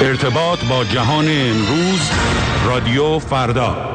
ارتباط با جهان امروز، رادیو فردا.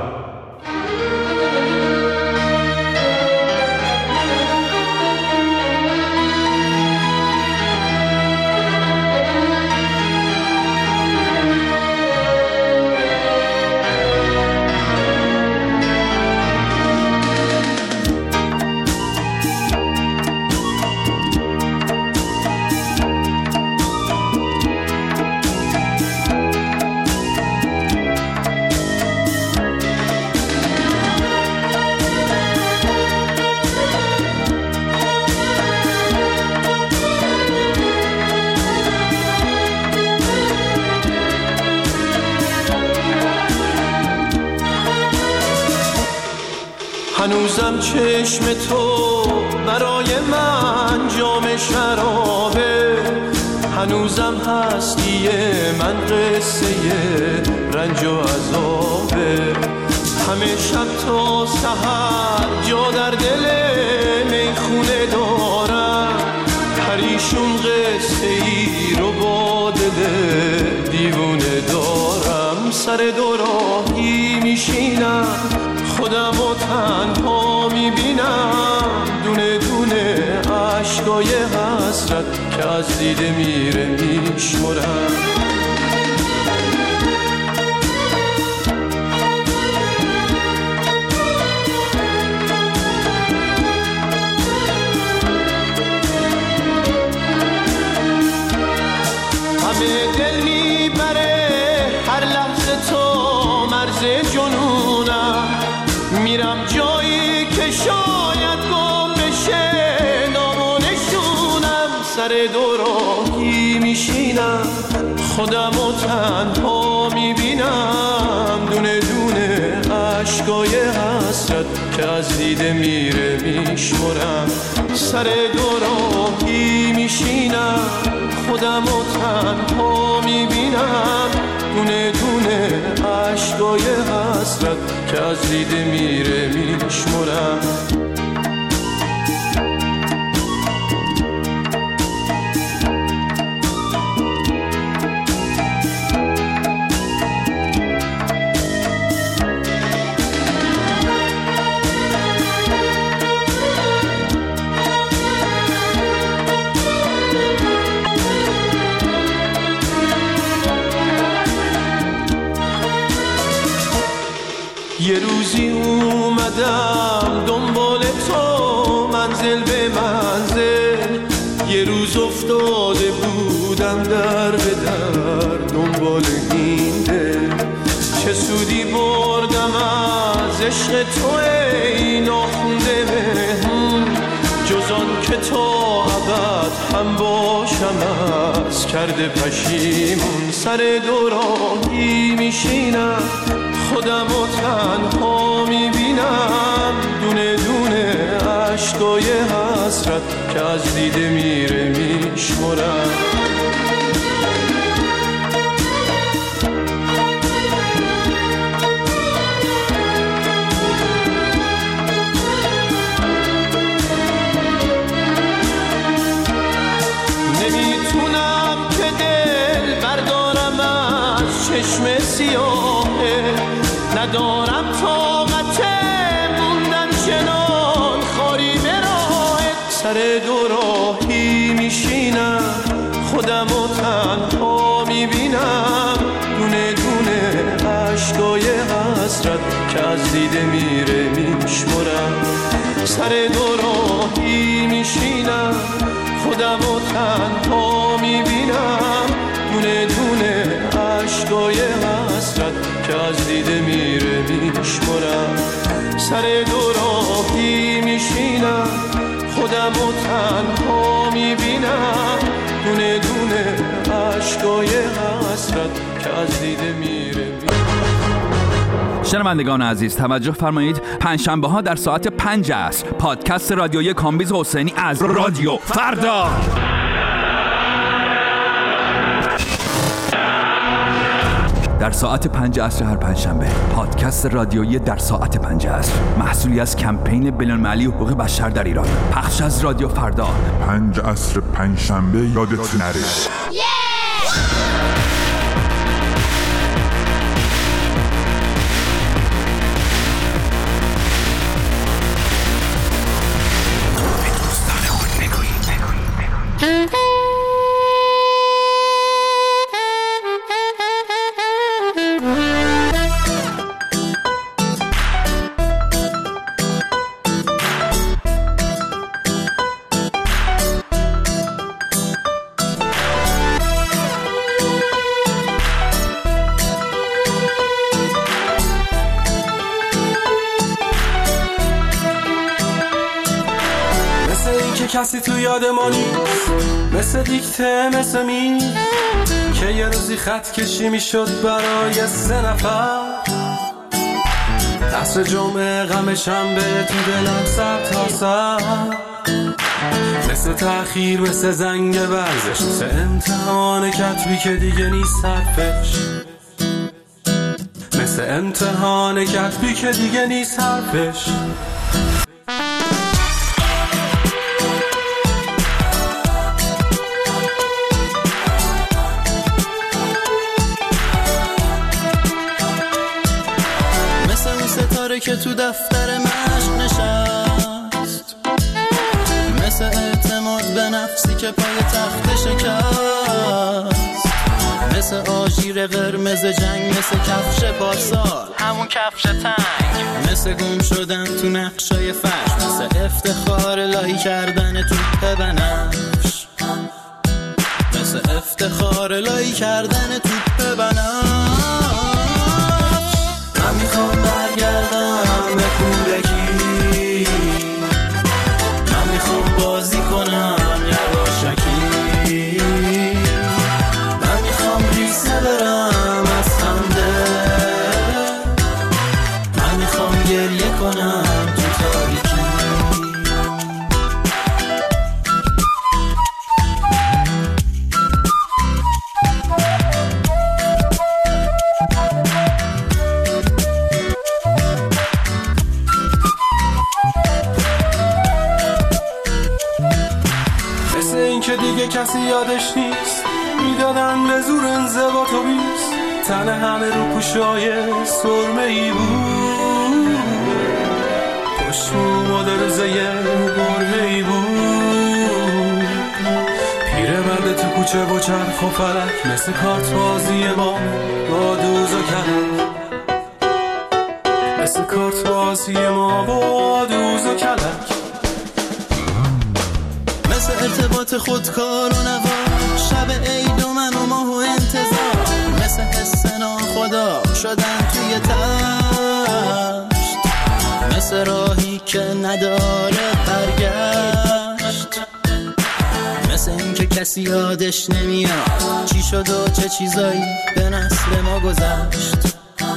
هنوزم چشم تو برای من جام شرابه، هنوزم هستی من قصه رنج و عذابه. همه شب تا سحر جا در دل میخونه دارم، پریشون قصه ای رو با دل دیوونه دارم. سر دوراهی میشینم خودم و تنها میبینم، دونه دونه عشقای حسرت که از دیده میره میشمرم. همه دل میبره هر لحظه تو مرز جنونم، میرم جایی که شاید گم بشه نام و نشونم. سر دوراهی میشینم خودم و تنها میبینم، دونه دونه عشقای حسرت که از دیده میره میشمرم. سر دوراهی میشینم خودم و تنها میبینم، دونه دونه عشقای حسرت که از دیده میره میشمرم. یه روزی اومدم دنبال تو منزل به منزل، یه روز افتاده بودم در به در دنبال این دل. چه سودی بردم از عشق تو ای ناخونده مهمون، جز آن که تا ابد هم باشم از کرده پشیمون. سر دوراهی میشینم خودم و تنها میبینم، دونه دونه عشقای حسرت که از دیده میره میشمرم. نمیتونم که دل بردارم از چشم سیاهه، ندارم طاقت موندن چنان خاری به راهت. سر دوراهی میشینم خودم و تنها میبینم، دونه دونه عشقای حسرت که از دیده میره میشمرم. سر دوراهی میشینم خودم و تنها میبینم، دونه دونه عشقای حسرت که از دیده میره میشمرم. سر دوراهی میشینم خودم و تنها میبینم، دونه دونه عشقای حسرت که از دیده میره میشمرم. شنوندگان عزیز توجه فرمایید، پنجشنبه ها در ساعت 5 عصر پادکست رادیویی کامبیز حسینی از رادیو فردا. در ساعت 5 عصر هر پنجشنبه پادکست رادیویی در ساعت 5 عصر، محصولی از کمپین بین‌المللی حقوق بشر در ایران، پخش از رادیو فردا. 5 عصر پنجشنبه یادت نره. کسی تو یادمانی، مثل دیکته مثل می که یه روزی خط کشی میشد برای 3 نفر. عصر جمعه غم شنبه تو دلم سر تا سر، مثل تأخیر مثل زنگ ورزش، مثل امتحان کتبی که دیگه نیست حرفش، مثل امتحان کتبی که دیگه نیست حرفش. مثل اون ستاره که تو دفتر مشق نشست، مثل اعتماد به نفسی که پای تخت شکست، مثل آژیر قرمز جنگ، مثل کفش پارسال همون کفش تنگ، مثل گم شدن تو نقشای فرش، مثل افتخار الهی کردن توپ بنفش، مثل افتخار الهی کردن توپ بنفش. من میخوام برگردم به کودکی، من میخوام بازی کنم یواشکی، من میخوام ریسه برم از خنده، من میخوام گریه کنم تو تاریکی. که دیگه کسی یادش نیست، میدادن به زور انضباط و بیست، تن همه رو پوشای سرمه‌ای بود، پشت مادرزه برهه‌ای بود، پیرمرد تو کوچه و چرخ و فلک، مثل کارت بازی ما با دوز و کلک، مثل کارت بازی ما با دوز و کلک، مثل ارتباط خودکار و نوا، شب عید و من و ماه و انتظار، مثل حس ناخدا شدن توی تشت، مثل راهی که نداره برگشت، مثل این که کسی یادش نمیاد چی شد و چه چیزایی به نسل ما گذشت،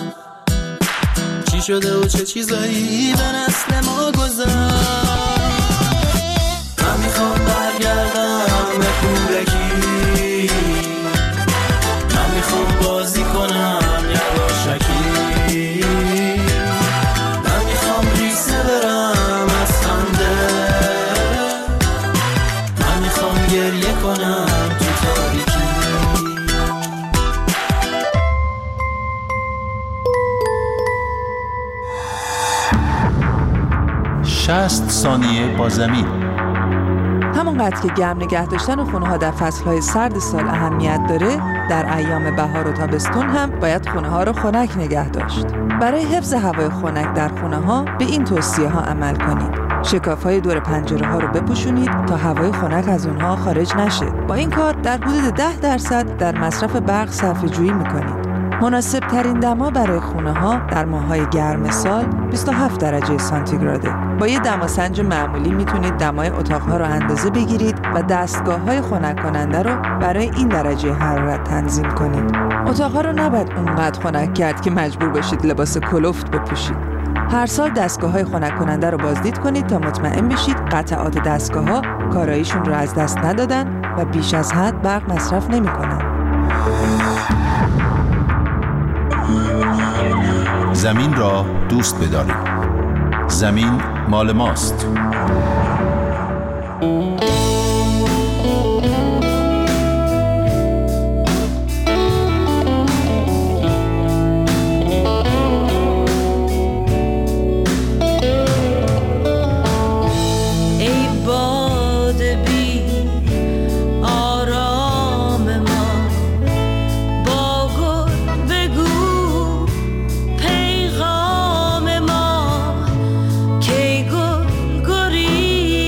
چی شده و چه چیزایی به نسل ما گذشت. من میخوام برگردم به کودکی، من میخوام بازی کنم یواشکی، من میخوام ریسه برم از خنده، من میخوام گریه کنم تو تاریکی. 60 ثانیه با زمین. همونقدر که گرم نگه داشتن و خونه ها در فصلهای سرد سال اهمیت داره، در ایام بهار و تابستون هم باید خونه ها رو خنک نگه داشت. برای حفظ هوای خنک در خونه ها به این توصیه ها عمل کنید: شکاف های دور پنجره ها رو بپوشونید تا هوای خنک از اونها خارج نشه. با این کار در حدود 10% در مصرف برق صرفه جویی میکنید. مناسب ترین دما برای خونه ها در ماه‌های گرم سال 27 درجه سانتیگراده. با یه دماسنج معمولی میتونید دمای اتاق‌ها رو اندازه بگیرید و دستگاه‌های خنک کننده رو برای این درجه حرارت تنظیم کنید. اتاق‌ها رو نباید اونقدر خنک کرد که مجبور باشید لباس کلفت بپوشید. هر سال دستگاه‌های خنک کننده رو بازدید کنید تا مطمئن بشید قطعات دستگاه‌ها کاراییشون رو از دست ندادن و بیش از حد برق مصرف نمی‌کنن. زمین را دوست بدارید. زمین مال ماست. پیغام ما کی گل گریز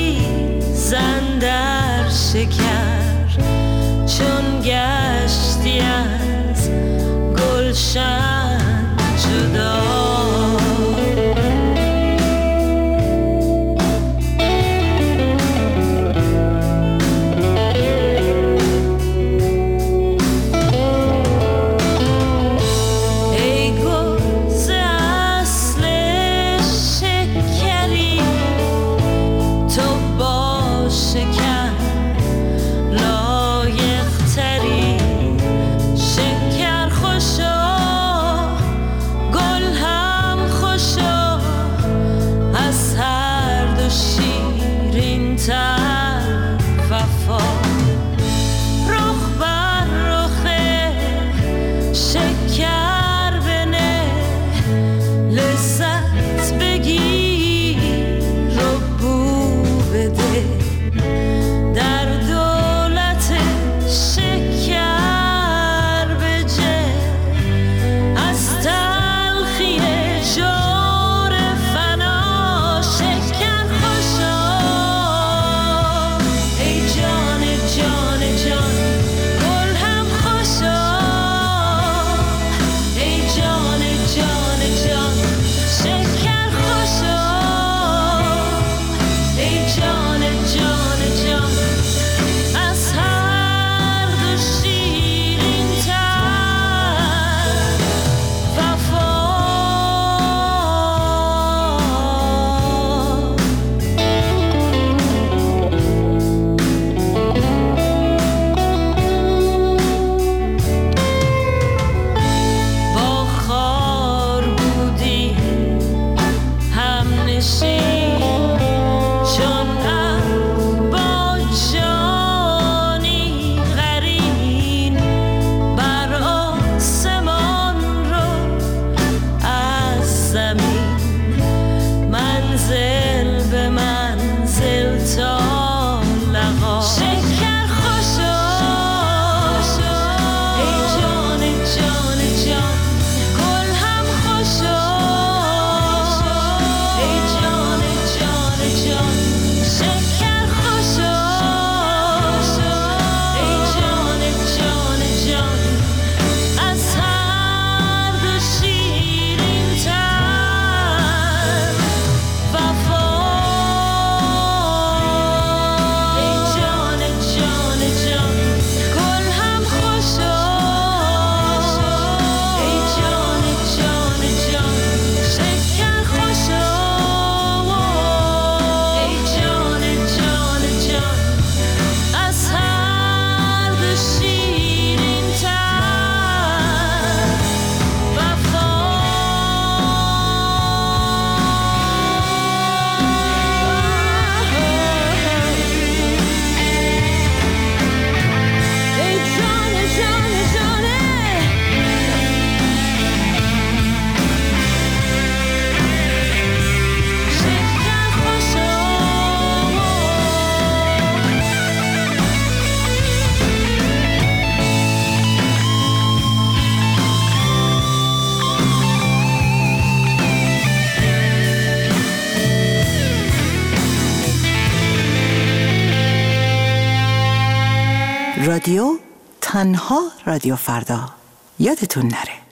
رادیو، تنها رادیو فردا. یادتون نره.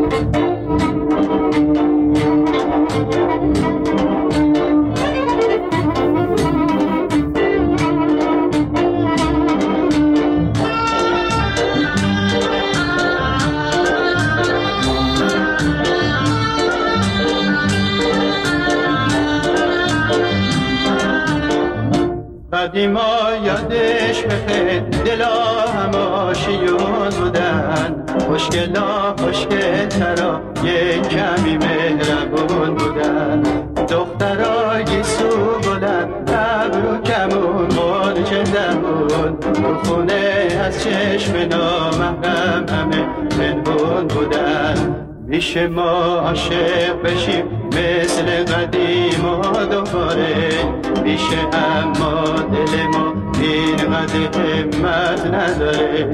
قدیما یادش بخیر دلا هماشیون بودن، خوشگلا خوشگلترا یک کمی مهربون بودن، دخترا گیسو بودن ابرو کمون مرچه دمون، تو خونه از چشم نامحرم همه پنهون بودن. میشه ما عاشق بشیم مثل قدیما دوباره، میشه اما دل ما اینقدر همت نداره.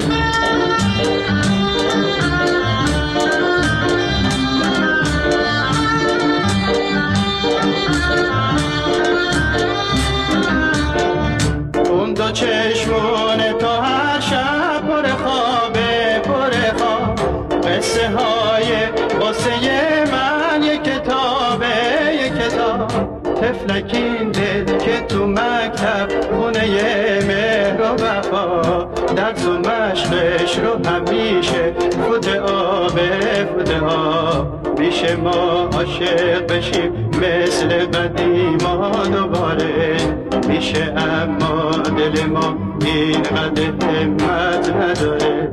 اون دو چشمونه تا هر شب پر خوابه پر خواب، قصه های قصه من یک کتابه یک کتاب، تفلکین دل که تو مکتب خونه مهر و وفا، درس و مشقش رو همیشه فوت آبه فوت آب. میشه ما عاشق بشیم مثل قدیما دوباره، میشه اما دل ما اینقدر همت نداره.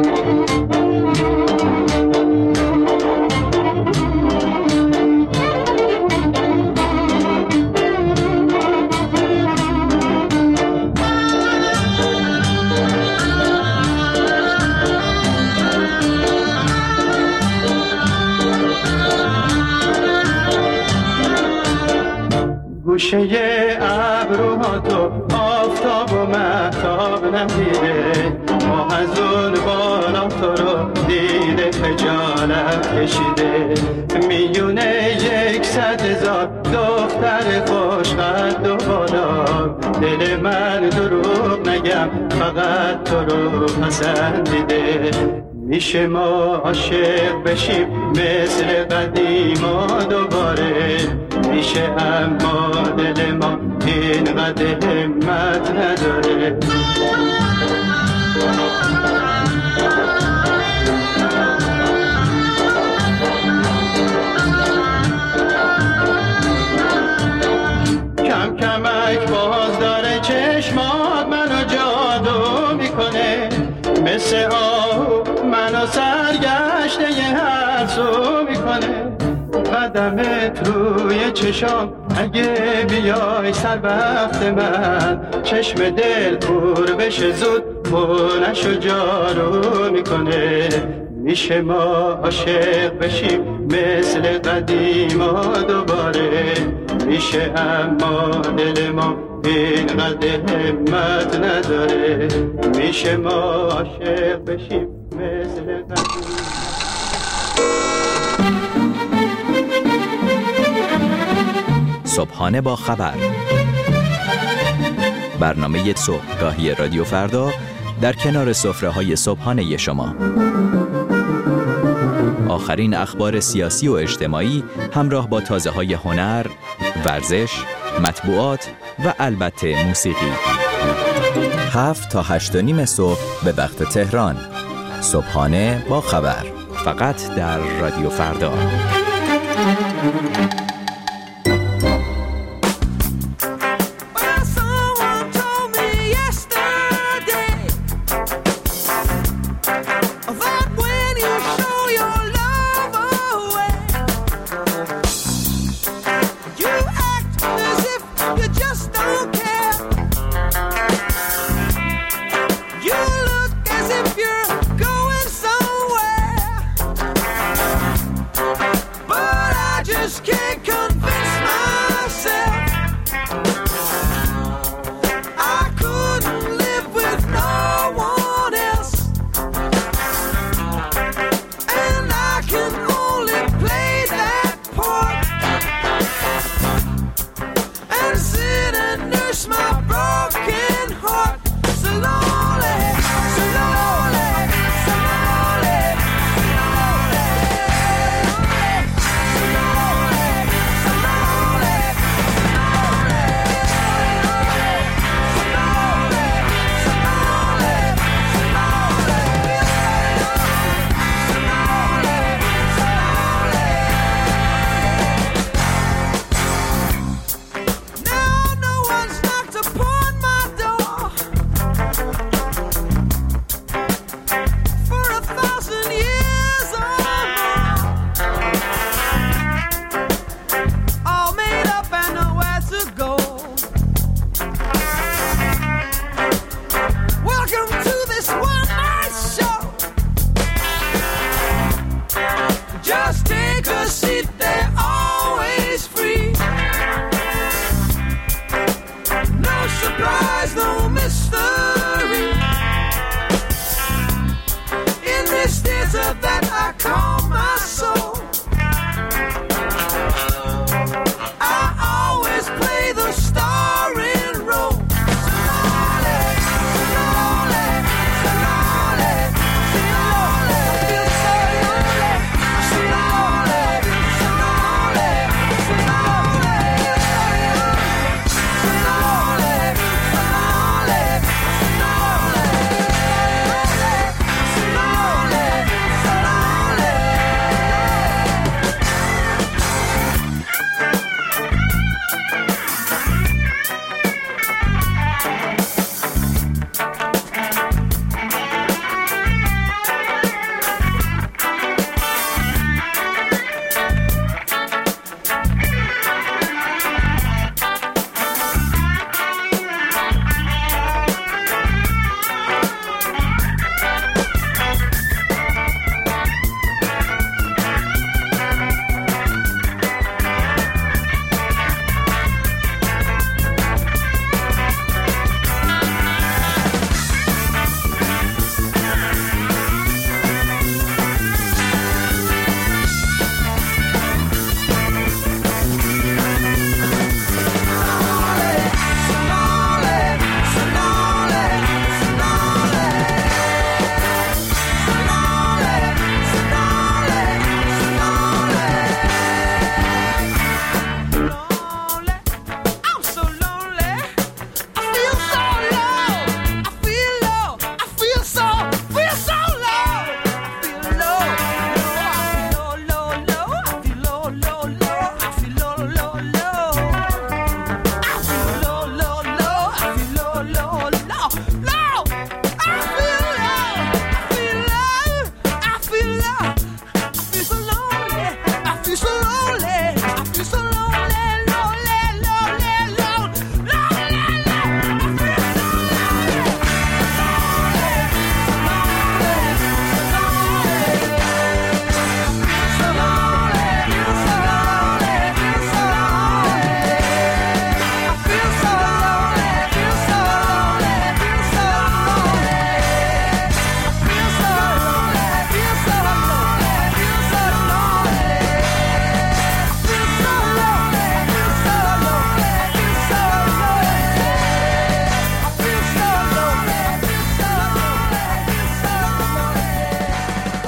گوشه ابروها تو آفتاب و مهتاب ندیده، ما از اون بالا تو رو دیده خجالت کشیده. میونه 100,000 دختر خوشقد و بالا، دل من دروغ نگم فقط تو رو پسندیده. میشه ما عاشق بشیم مثل قدیما دوباره، میشه اما دل ما اینقدر همت نداره. کم کمک باز داره چشمات منو جادو میکنه، مثل آهو منو سرگشته هر سو میکنه. قدمت روی چشام اگه بیای سر وقت من، چشم دل پر بشه زود خونش و جارو میکنه. میشه ما عاشق بشیم مثل قدیما دوباره، میشه اما دل ما اینقدر همت نداره. میشه ما عاشق بشیم مثل قدیما. صبحانه با خبر، برنامه صبحگاهی رادیو فردا در کنار سفره‌های صبحانه شما. آخرین اخبار سیاسی و اجتماعی همراه با تازه‌های هنر، ورزش، مطبوعات و البته موسیقی. 7 تا 8:30 صبح به وقت تهران. صبحانه با خبر، فقط در رادیو فردا. Can't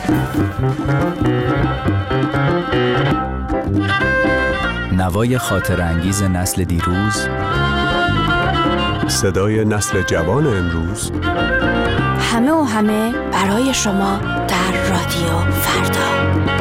نوای خاطر انگیز نسل دیروز، صدای نسل جوان امروز، همه و همه برای شما در رادیو فردا.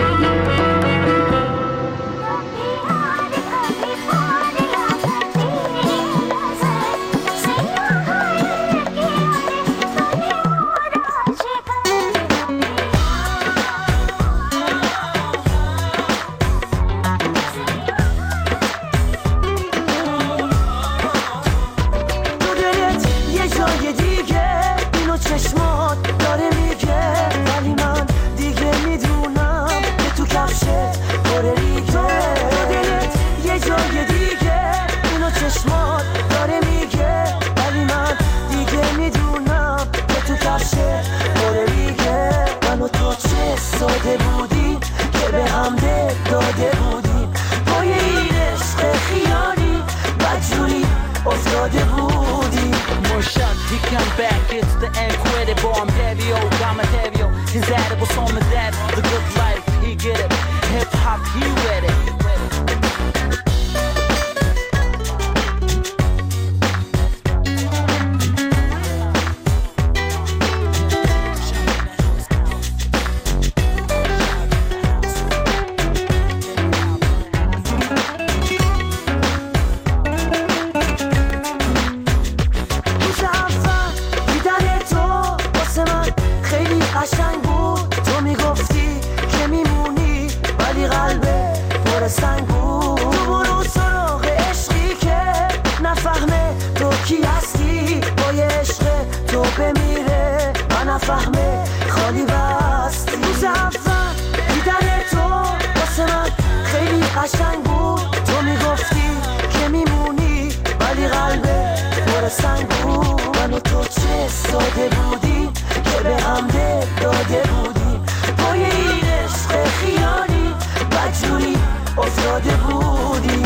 ساده بودیم که به هم داده بودیم، پای این عشق خیالی بدجوری افتاده بودیم. Moshak, come back, it's the incredible. I'm Davio, I'm a Davio. His edible song is that the good life, he get it. Hip hop, he read it. فهمه خالی بستی روز اول دیدن تو واسه من خیلی قشنگ بود. تو میگفتی که میمونی ولی قلبه پر سنگ بود. من و تو چه ساده بودی که به هم داده بودی، پای این عشق خیالی بدجوری افتاده بودی.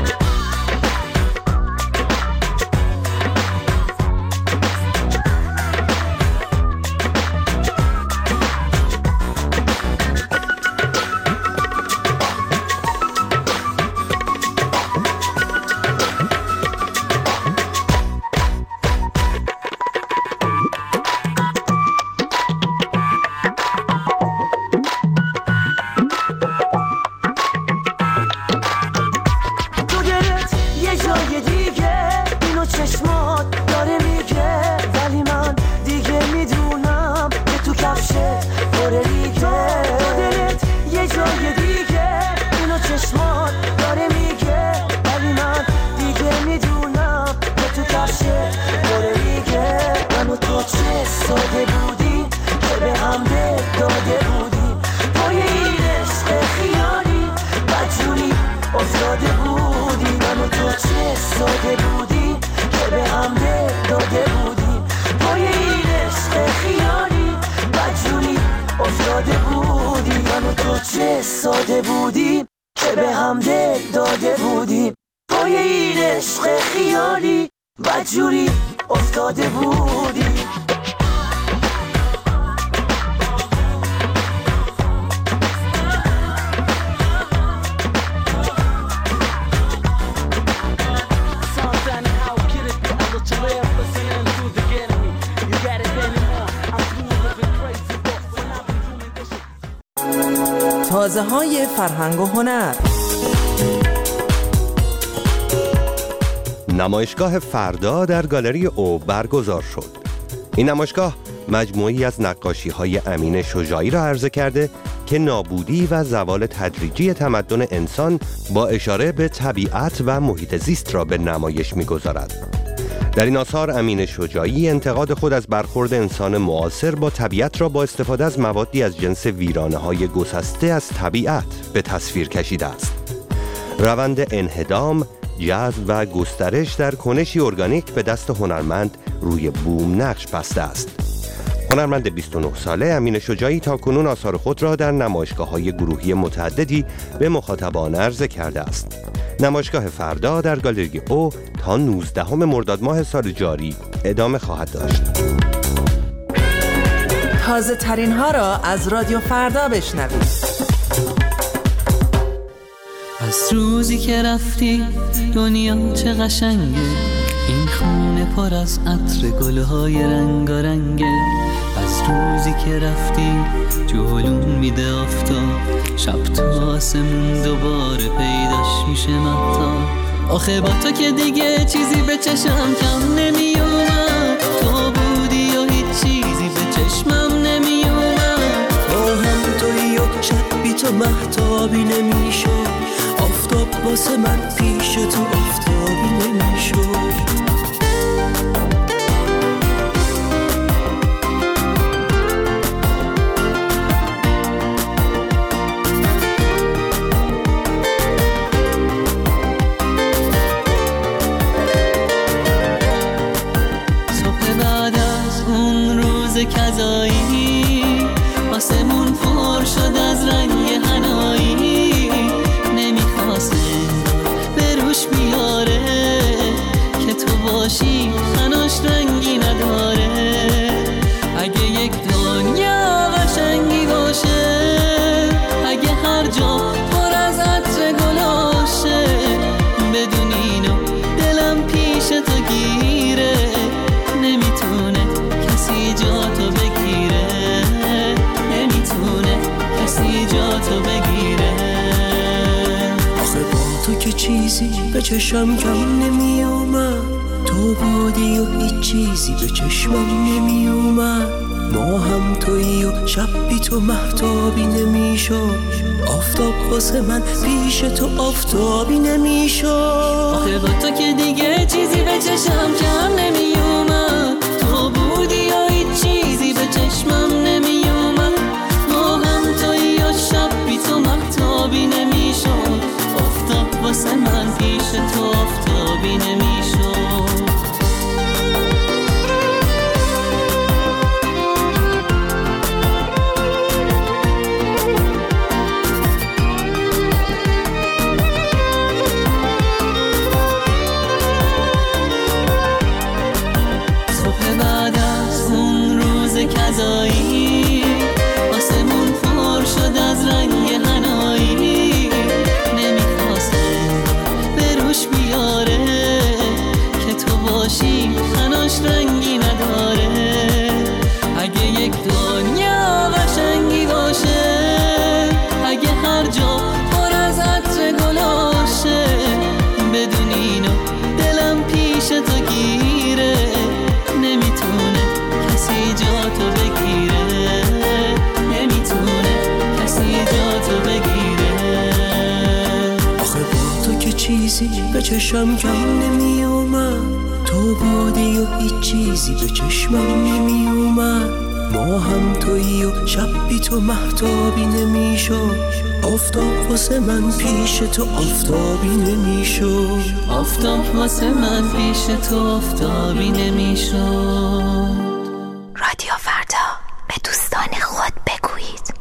ساده بودی که به هم داده بودی، پای این عشق خیالی بدجوری افتاده بودی. من و تو چه ساده بودی که به هم داده بودی، پای این عشق خیالی بدجوری افتاده بودی. من و تو چه ساده بودی که به هم داده بودی، پای این عشق خیالی بدجوری افتاده بودی. تازه های فرهنگ و هنر. نمایشگاه فردا در گالری او برگزار شد. این نمایشگاه مجموعی از نقاشی‌های امین شجاعی را عرضه کرده که نابودی و زوال تدریجی تمدن انسان با اشاره به طبیعت و محیط زیست را به نمایش می‌گذارد. در این آثار امین شجاعی انتقاد خود از برخورد انسان معاصر با طبیعت را با استفاده از موادی از جنس ویرانه‌های گسسته از طبیعت به تصویر کشیده است. روند انهدام، جذب و گسترش در کنشی ارگانیک به دست هنرمند روی بوم نقش بسته است. هنرمند 29 ساله امین شجاعی تاکنون آثار خود را در نمایشگاه‌های گروهی متعددی به مخاطبان عرضه کرده است. نمایشگاه فردا در گالری او تا 19 مرداد ماه سال جاری ادامه خواهد داشت. تازه ترین ها را از رادیو فردا بشنوید. از روزی که رفتی دنیا چه قشنگه، این خونه پر از عطر گلهای رنگارنگه. از روزی که رفتی جلون میده آفتاب، شب تا آسمون دوباره پیداش میشه مهتاب. آخه با تو که دیگه چیزی به چشم کم نمیومد، تو بودی و هیچ چیزی به چشمم نمیومد. با هم تویی و شب بی تو مهتابی نمیشد، آفتاب واسه من پیش تو آفتابی نمیشد. کذایی آسمون پر شد از رنگ حنایی، نمیخواست به روش بیاره که تو باشی خناش رنگی نداره. اگه یک دنیا قشنگی باشه، اگه هر جا پر از عطر گلاشه، بدون اینو دلم پیش تو گیره، نمیتونه کسی جا تو بگیره، نمیتونه کسی جا تو بگیره. آخه با تو که چیزی به چشم کم نمیومد، تو بودی و هیچ چیزی به چشمم نمیومد. ما هم تویی و شب بی تو مهتابی نمیشد، آفتاب واسه من پیش تو آفتابی نمیشد. آخه با تو که دیگه چیزی به چشم کم نمیومد، تو بودی و هیچ چیزی به چشمم نمیومد. ما هم تویی و شب بی تو مهتابی نمیشد، آفتاب واسه من پیش تو آفتابی نمیشد. کذایی آسمون پر شد از رنگ حنایی، نمیخواست به روش بیاره که تو باشی خناش رنگی نداره. اگه یک دنیا قشنگی باشه، اگه هر جا پر از عطر گلاشه، بدون اینو دلم پیش تو گیره، نمیتونه کسی جا تو بگیره، نمیتونه کسی جا تو بگیره. آخه با تو که چیزی به چشم کم نمیومد، تو بودی و هیچ چیزی به چشمم نمیومد. ما هم تویی و شب بی تو مهتابی نمیشد، آفتاب واسه من پیش تو آفتابی نمیشد، آفتاب واسه من پیش تو آفتابی نمیشد. رادیو فردا، به دوستان خود بگویید.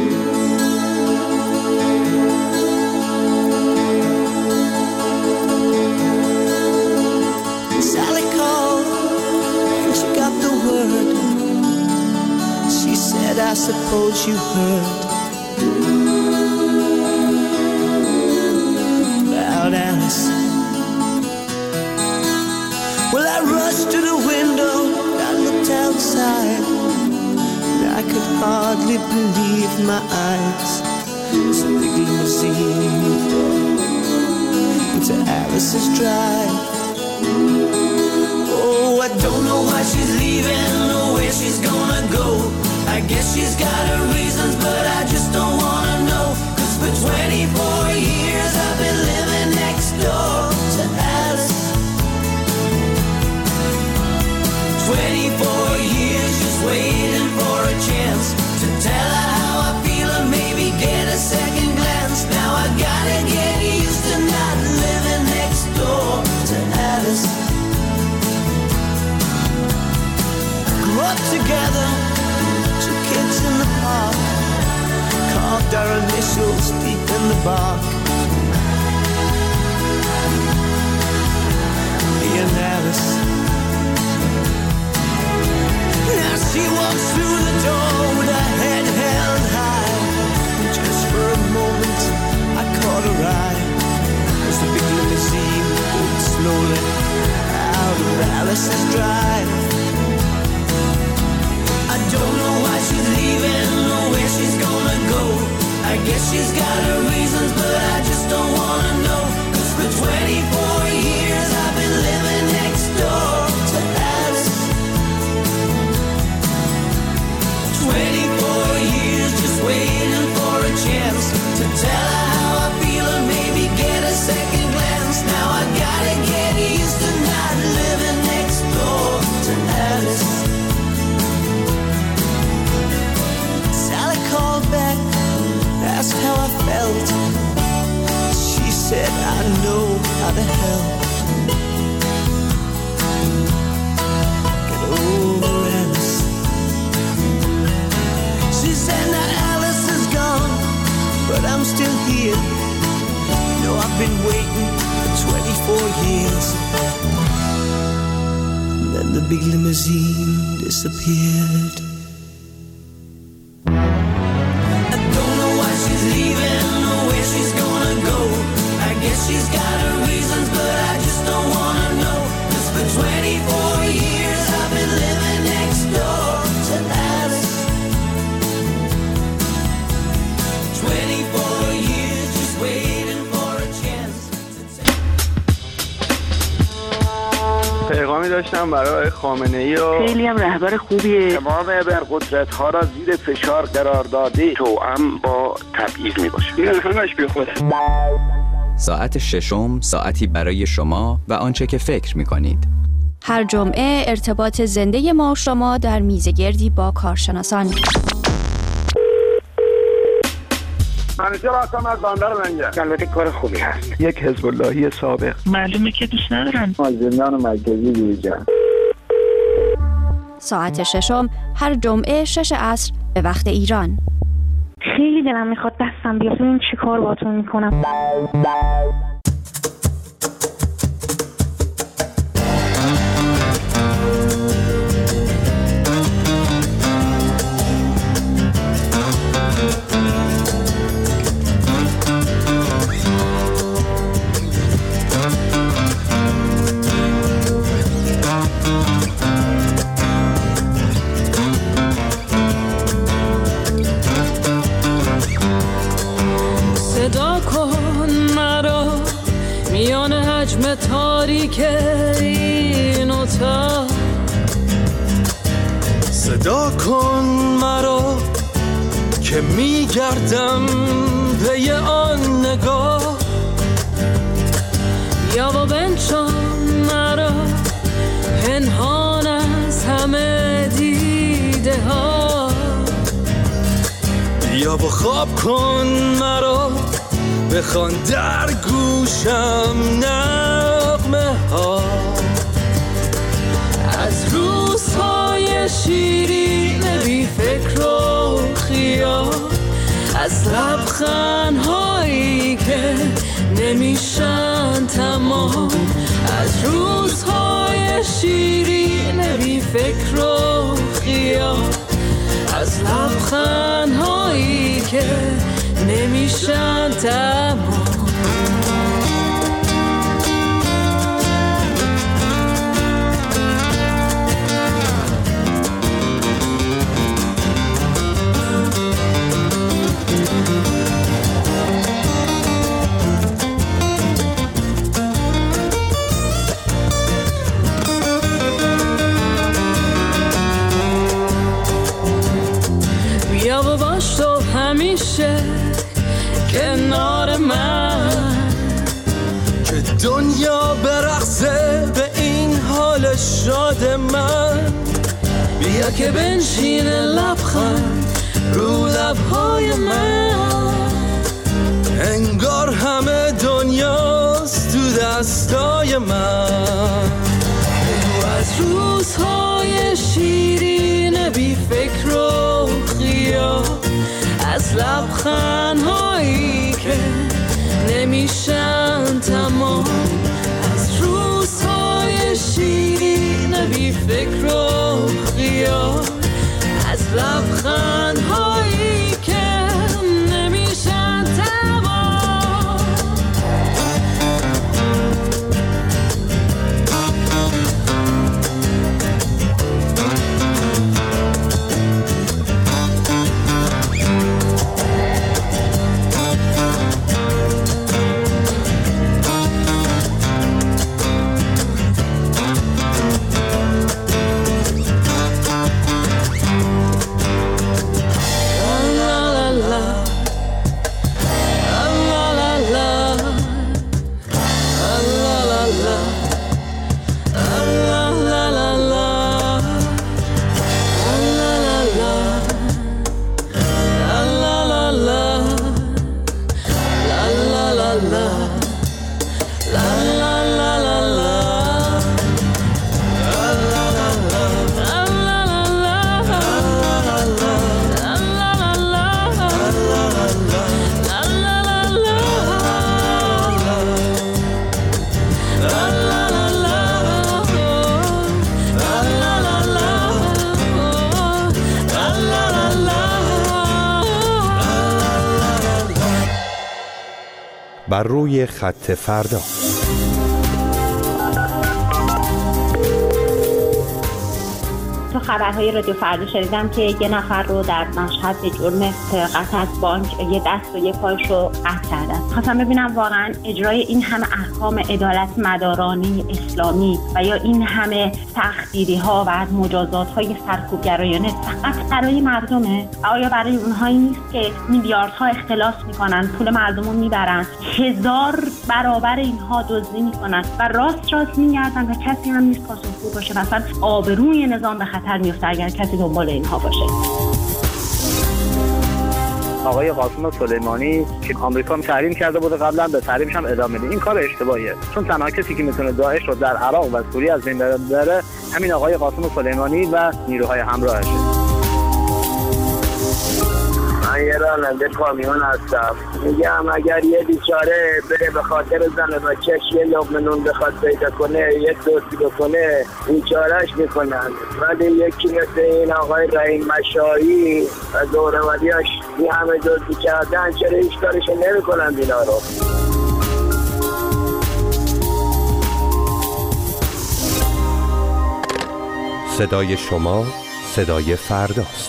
Sally called and she got the word. She said, I suppose you heard about Alice. Well, I rushed to the window, I looked outside, and I could hardly believe my eyes. This big limousine into Alice's drive. Oh, I don't know why she's leaving or where she's gonna go. I guess she's got her reasons, but I just don't wanna know. 'Cause for 24 years I've been living next door to Alice. 24 years just waiting for a chance to tell her how I feel and maybe get a second glance. Now I gotta get used to not living next door to Alice. Grew up together, 2 kids in the park, carved our initials deep in the bark. Me and Alice. Now she walks through the door guess she's got her reasons, but I just don't wanna know. 'Cause for 24 years I've been living next door to Alice. 24 years just waiting for a chance to tell her how I feel and maybe get a second glance. Now I gotta get used to not living next door to Alice. Sally called back, asked how I felt. She said, I know how to help. Get over Alice. She said, now Alice is gone, but I'm still here. You know I've been waiting for 24 years. And then the big limousine disappeared. I don't know why she's leaving or where she's gonna go. I guess she's got her reasons, but I just don't wanna know. 'Cause for 24 years I've been living next door to Alice. 24 years just waiting for a chance to پیغامی داشتم برای خامنه‌ای و خیلی هم رهبر خوبیه. تمام ابرقدرت‌ها را زیر فشار قرار داده توأم با تبعیض میباشه. این همش بی خوده. ساعت ششم ساعتی برای شما و آنچه که فکر می‌کنید. هر جمعه ارتباط زنده ما و شما در میزگردی با کارشناسان. منیجر هستم از بندر لنگر. البته کار خوبی هست. یک حزب اللهی سابق. معلومه که دوست ندارن. زندان مرکزی دیجا. ساعت ششم هر جمعه 6 عصر به وقت ایران. خیلی دلم میخواد دستم بیاد ببینم چی کار باهاتون میکنم. تاریک این اتاق صدا کن مرا که میگردم پی آن نگاه یا با بنشان مرا پنهان از همه دیده ها یا با خواب کن مرا بخوان در گوشم نغمه ها از روزهای شیرین بی فکر و خیال از لبخندهایی که نمیشن تمام از روزهای شیرین بی فکر و خیال از لبخندهایی که نمیشن تمام بیا و باش تو همیشه کنار من که دنیا برقصه به این حال شاد من بیا که بنشین لبخند رو لبهای من انگار همه دنیاست تو دستای من و از روزهای شیرین بی فکر و خیال از لبخندهایی که نمیشن تمام از روزهای شیرین بی فکر و خیال از لبخندهایی که نمیشن تمام بر روی خط فردا. تو خبرهای رادیو فردا شنیدم که یه نفر رو در مشهد به جرم سرقت از بانک یه دست و یه پایش رو قطع کردن. خواستم ببینم واقعا اجرای این همه احکام عدالت مدارانی اسلامی و یا این همه تخدیری ها و مجازات های سرکوبگرایانه فقط برای مردمه؟ آیا برای اونهایی نیست که میلیاردها اختلاس میکنن، پول مردم رو میبرن، 1000 برابر اینها دزدی میکنن و راست میگردن و کسی هم نیست پاسخگو باشه؟ مثلا آبروی نظام به خطر میفته اگر کسی دنبال اینها باشه. آقای قاسم سلیمانی که آمریکا تحریم کرده بوده قبلا، به تحریمش هم ادامه میده. این کار اشتباهیه، چون تنها کسی که میتونه داعش رو در عراق و سوریه از بین ببره همین آقای قاسم سلیمانی و نیروهای همراهشه. من یه راننده کامیون هستم. میگم اگر یه بیچاره بره به خاطر زن و بچه‌ش یه لقمه نون بخواد پیدا کنه، یه دزدی بکنه، بیچاره‌اش میکنن. ولی یکی مثل این آقای رحیم مشایی و دوروریاش این همه دزدی کردن، چرا هیچ کارشو نمیکنن اینا رو؟ صدای شما صدای فرداست.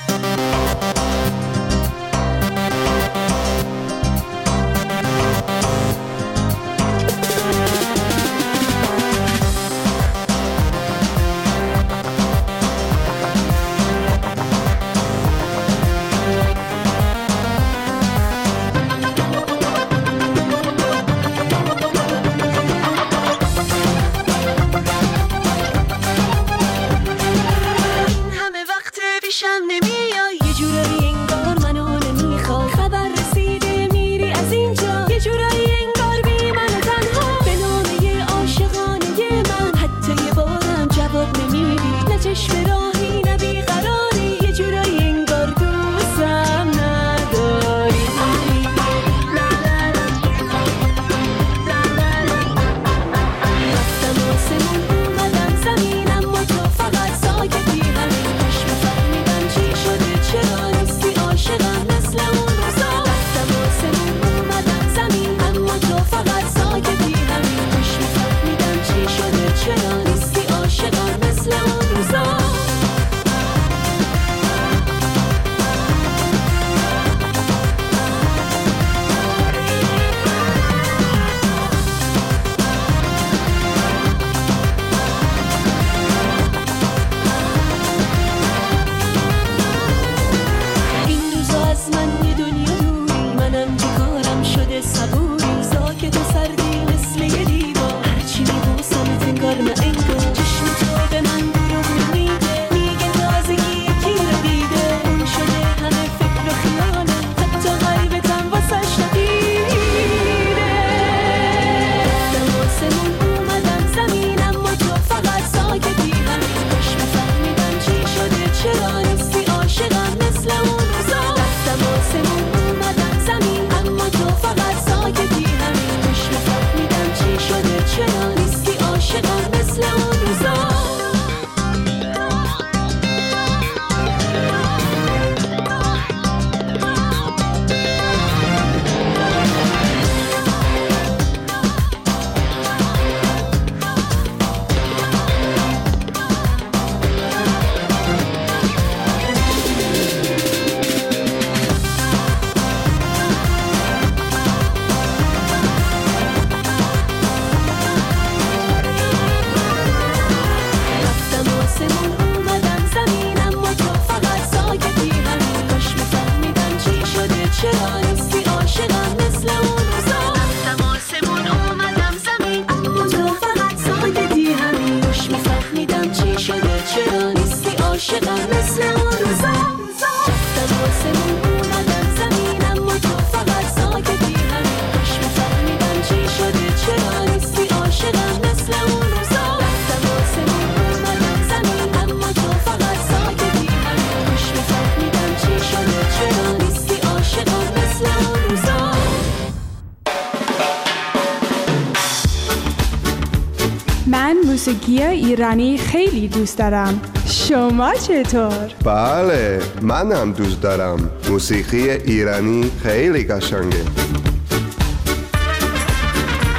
موسیقی ایرانی خیلی دوست دارم. شما چطور؟ بله، منم دوست دارم. موسیقی ایرانی خیلی قشنگه.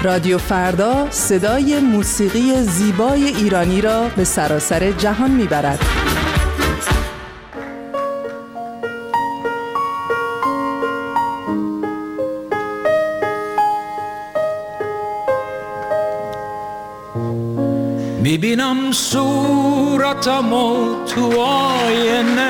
رادیو فردا صدای موسیقی زیبای ایرانی را به سراسر جهان میبرد. میبینم صورتمو تو آینه،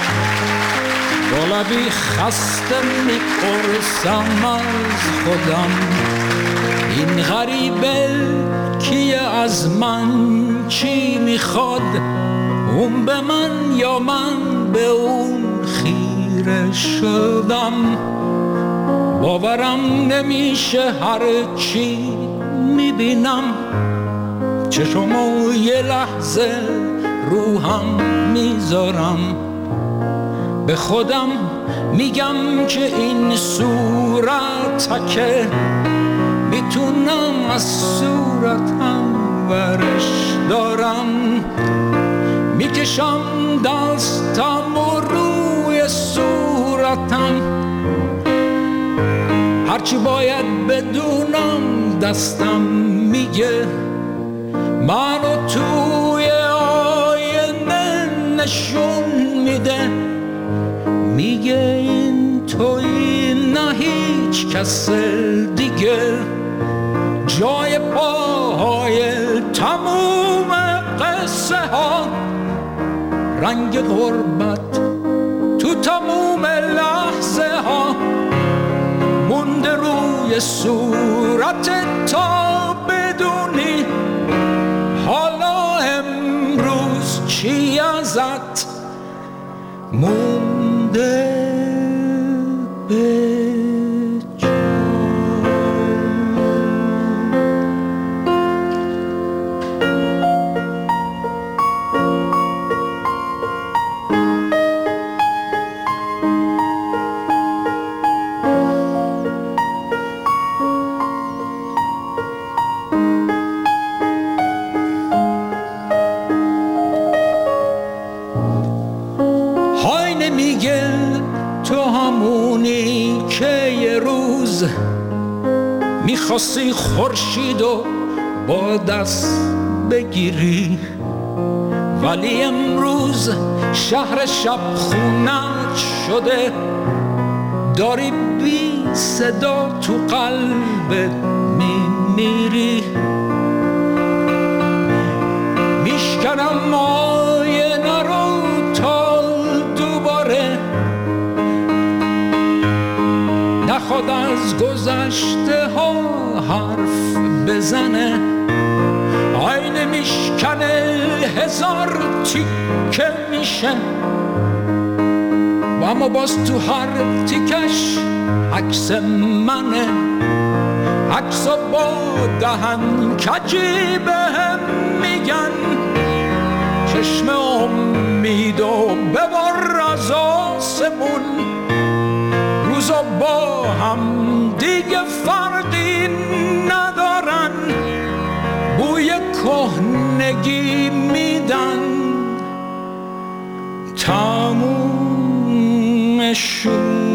با لبی خسته میپرسم از خودم این غریبه کیه، از من چی میخواد، اون به من یا من به اون خیره شدم. باورم نمیشه هر چی میبینم، چشمو یه لحظه روحم میذارم، به خودم میگم که این صورتکه میتونم از صورتم ورش دارم. میکشم دستم و روی صورتم، هرچی باید بدونم دستم میگه، منو توی آینه نشون میده، میگه این توی نه هیچ کس دیگه، جای پاهای تموم قصه ها، رنگ غربت تو تموم لحظه ها، مونده روی صورت تا بدونی حالا امروز چی ازت مونده به میخواستی خورشیدو با دست بگیری، ولی امروز شهر شب خونت شده، داری بی صدا تو قلبت میمیری. میشکنم آینه رو تا دوباره نخواد از گذشته ها حرف بزنه، آینه میشکنه هزار تیکه میشه، و اما باز تو هر تیکش عکس منه، عکس با دهن کجی بهم میگن، چشم امید و ببر از آسمون، روزا با هم دیگه فرقی ندارن، بوی کهنگی میدن، تمومشون.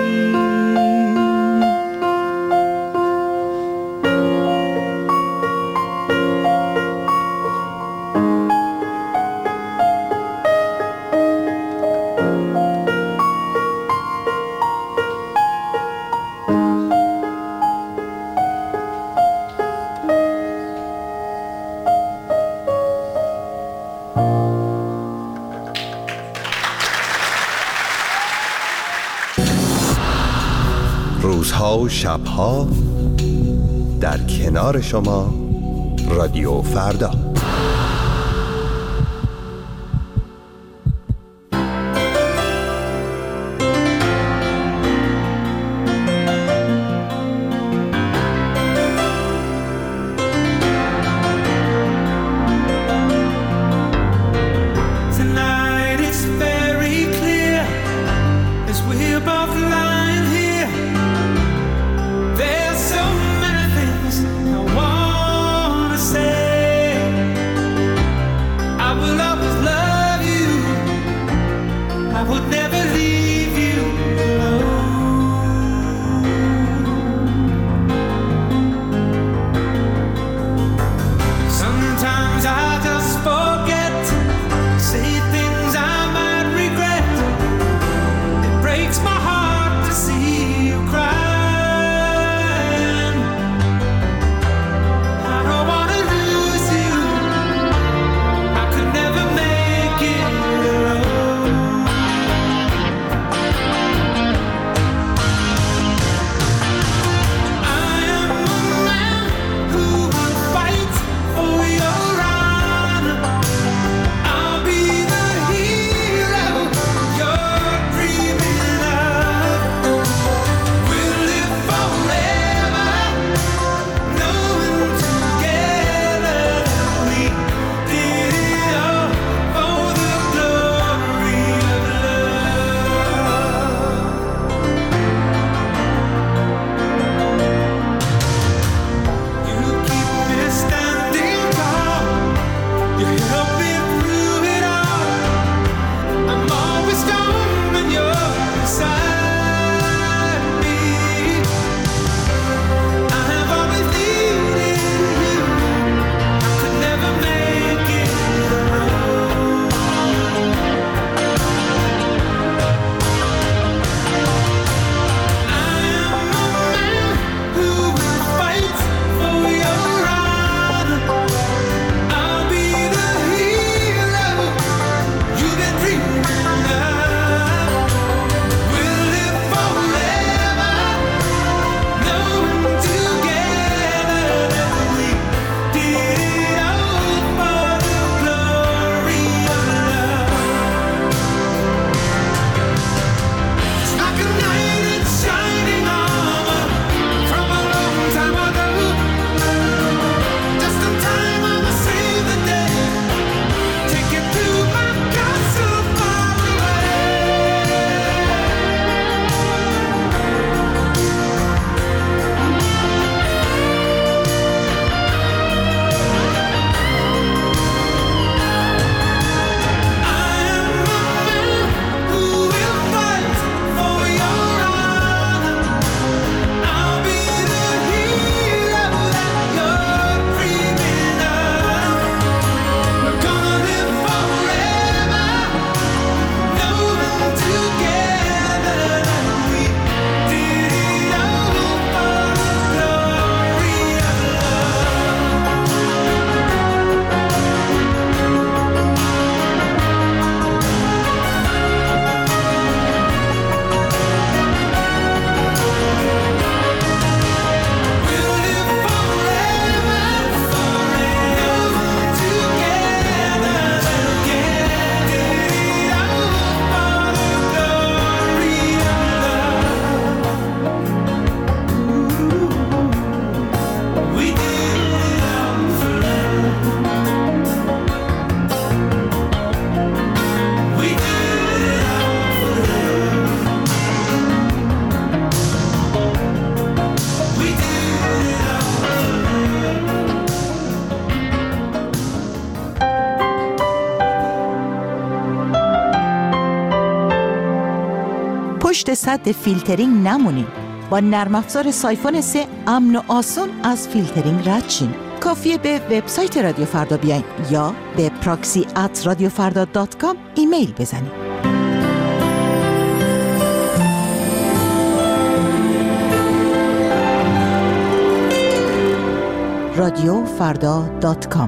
روزها و شبها در کنار شما رادیو فردا. There's so many things I wanna say. پشت سد فیلترینگ نمونین. با نرم افزار سایفون 3 امن و آسون از فیلترینگ رد شین. کافیه به وبسایت رادیو فردا بیاین یا به proxy@radiofarda.com ایمیل بزنین. radiofarda.com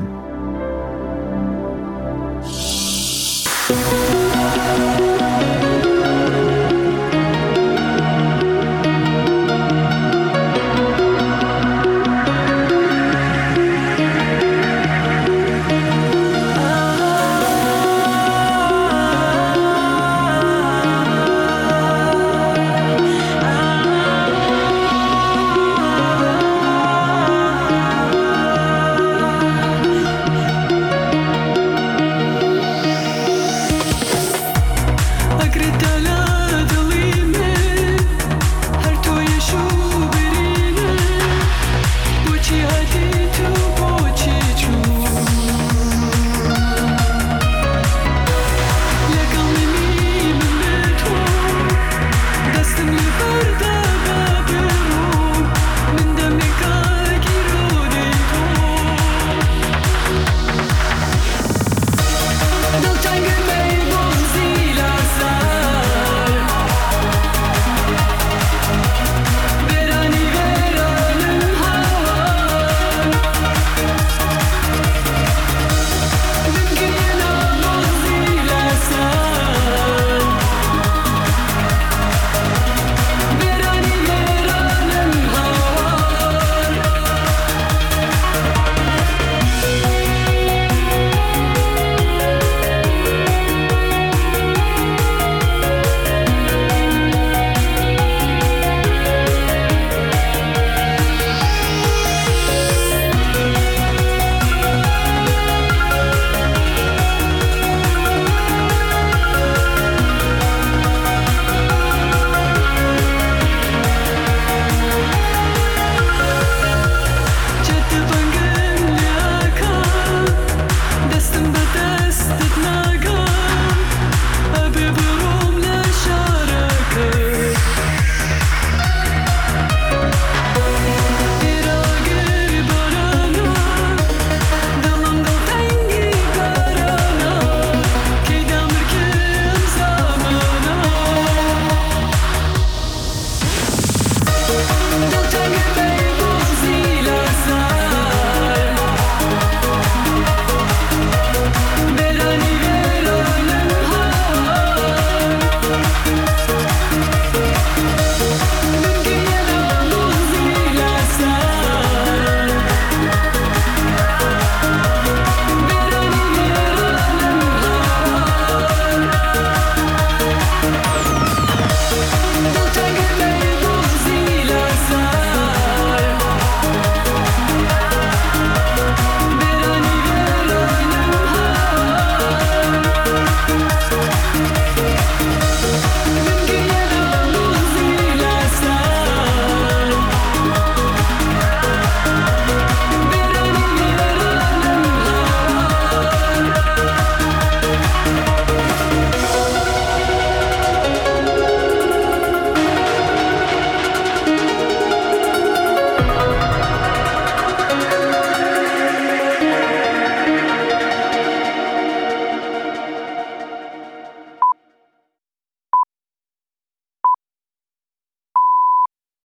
Don't take it back.